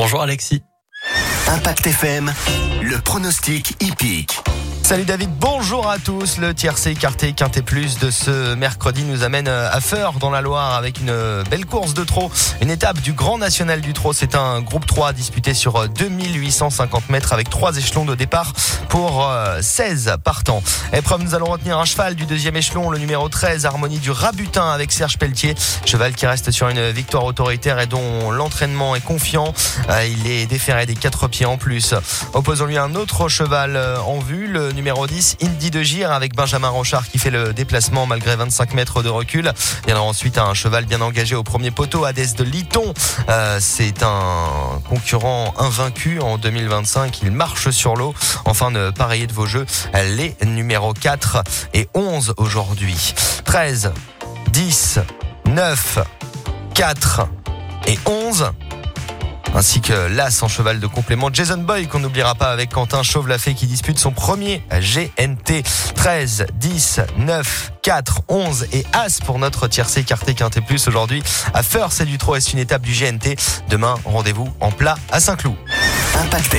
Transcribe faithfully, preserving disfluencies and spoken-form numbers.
Bonjour Alexis. Impact F M, le pronostic hippique. Salut David, bonjour à tous. Le tiercé écarté Quintet Plus de ce mercredi nous amène à Feurs dans la Loire avec une belle course de trot. Une étape du Grand National du Trot. C'est un groupe trois disputé sur deux mille huit cent cinquante mètres avec trois échelons de départ pour seize partants. Épreuve, nous allons retenir un cheval du deuxième échelon, le numéro treize, Harmonie du Rabutin avec Serge Pelletier. Cheval qui reste sur une victoire autoritaire et dont l'entraînement est confiant. Il est déféré des quatre pieds en plus. Opposons-lui un autre cheval en vue, le numéro dix, Indy de Gire avec Benjamin Rochard qui fait le déplacement malgré vingt-cinq mètres de recul. Il y en a ensuite un cheval bien engagé au premier poteau, Hadès de Liton. Euh, c'est un concurrent invaincu en deux mille vingt-cinq. Il marche sur l'eau. Enfin, ne pareiller de vos jeux, les numéros quatre et onze aujourd'hui. treize, dix, neuf, quatre et onze. Ainsi que l'As en cheval de complément, Jason Boy, qu'on n'oubliera pas avec Quentin Chauvelafay qui dispute son premier G N T. treize, dix, neuf, quatre, onze et As pour notre tiercé écarté Quintet Plus aujourd'hui. À Feurs, c'est du trot et c'est une étape du G N T. Demain, rendez-vous en plat à Saint-Cloud. Impact